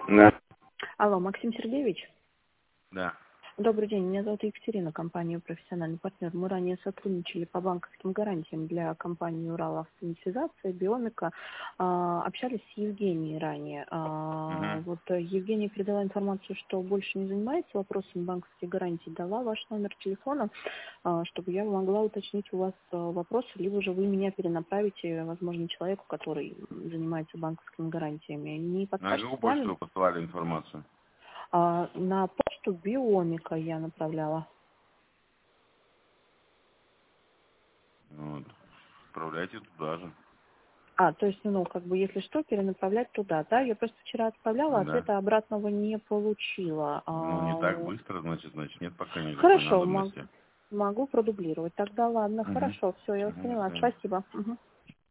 Да. Алло, Максим Сергеевич? Да. Добрый день, меня зовут Екатерина, компания «Профессиональный партнер». Мы ранее сотрудничали по банковским гарантиям для компании «Уралавтоматизация», «Биомика». Общались с Евгенией ранее. Угу. Вот Евгения передала информацию, что больше не занимается вопросами банковских гарантий. Дала ваш номер телефона, чтобы я могла уточнить у вас вопросы, либо же вы меня перенаправите, возможно, человеку, который занимается банковскими гарантиями. Не На подскажете какую с вами? почту вы посылали информацию? На почту «Биомика» я направляла. Вот. Отправляйте туда же. То есть, как бы, если что, перенаправлять туда, да? Я просто вчера отправляла, Да. ответа обратного не получила. Ну, не так быстро, значит, нет пока никакой Хорошо, надобности. могу продублировать. Тогда ладно, Угу. хорошо, все, я вас Угу, до поняла. свидания. Спасибо. Мгм.